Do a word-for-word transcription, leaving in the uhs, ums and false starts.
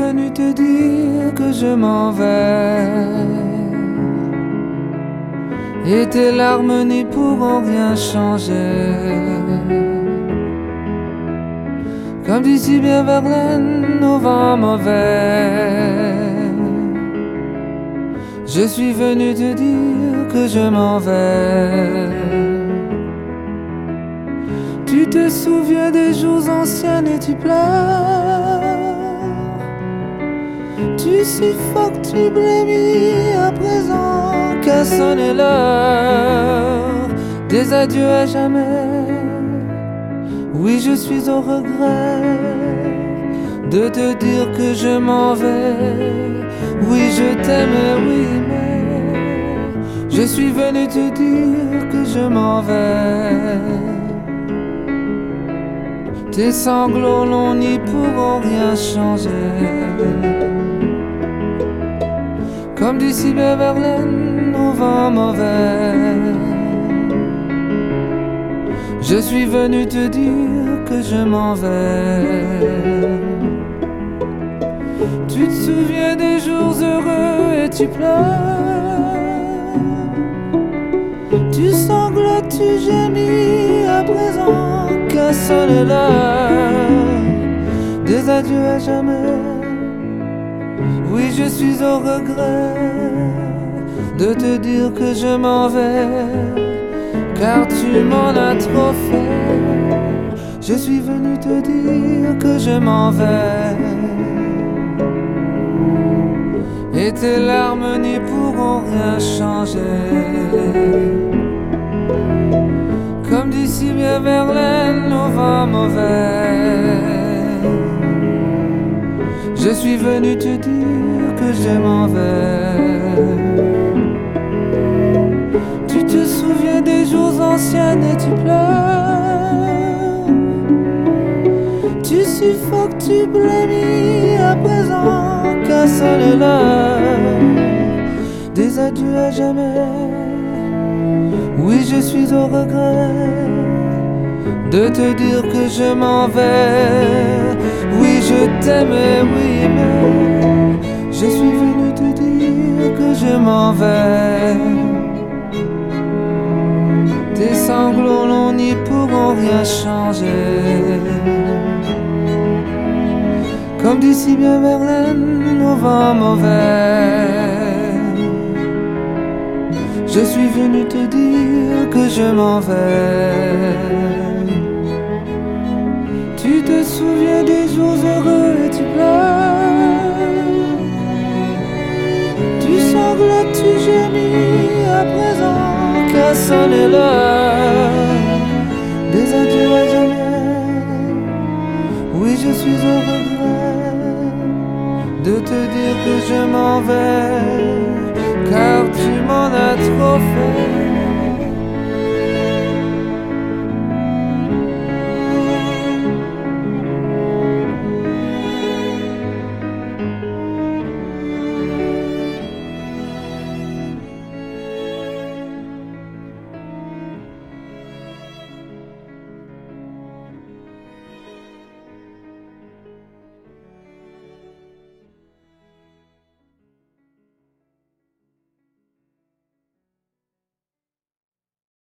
venu te dire que je m'en vais, et tes larmes n'y pourront rien changer. Comme d'ici bien Verlaine au vent mauvais, je suis venu te dire que je m'en vais. Tu te souviens des jours anciens et tu pleures, tu suffoques, tu blêmis à présent qu'à sonner l'heure des adieux à jamais. Oui, je suis au regret de te dire que je m'en vais. Oui, je t'aime, oui, mais je suis venu te dire que je m'en vais. Tes sanglots longs n'y pourront rien changer. Comme d'ici bien Verlaine au vent mauvais, je suis venu te dire que je m'en vais. Tu te souviens des jours heureux et tu pleures, tu sanglotes, tu gémis à présent qu'à sonner l'heure des adieux à jamais. Oui, je suis au regret de te dire que je m'en vais, car tu m'en as trop fait. Je suis venu te dire que je m'en vais, et tes larmes n'y pourront rien changer. Comme d'ici bien Verlaine au vent mauvais, je suis venu te dire que je m'en vais. Tu te souviens des jours anciens et tu pleures, tu suffoques, tu blêmis à présent qu'à sonner l'heure des adieux à jamais. Oui, je suis au regret de te dire que je m'en vais. Oui, je t'aimais, oui, mais je suis venu te dire que je m'en vais. Tes sanglots longs n'y pourront rien changer. Comme d'ici bien Verlaine au vent mauvais, je suis venu te dire que je m'en vais. Tu te souviens des jours heureux et tu pleures, tu sanglotes, tu gémis à présent qu'à sonner l'heure des adieux à jamais. Oui, je suis au regret de te dire que je m'en vais, car tu m'en as trop fait.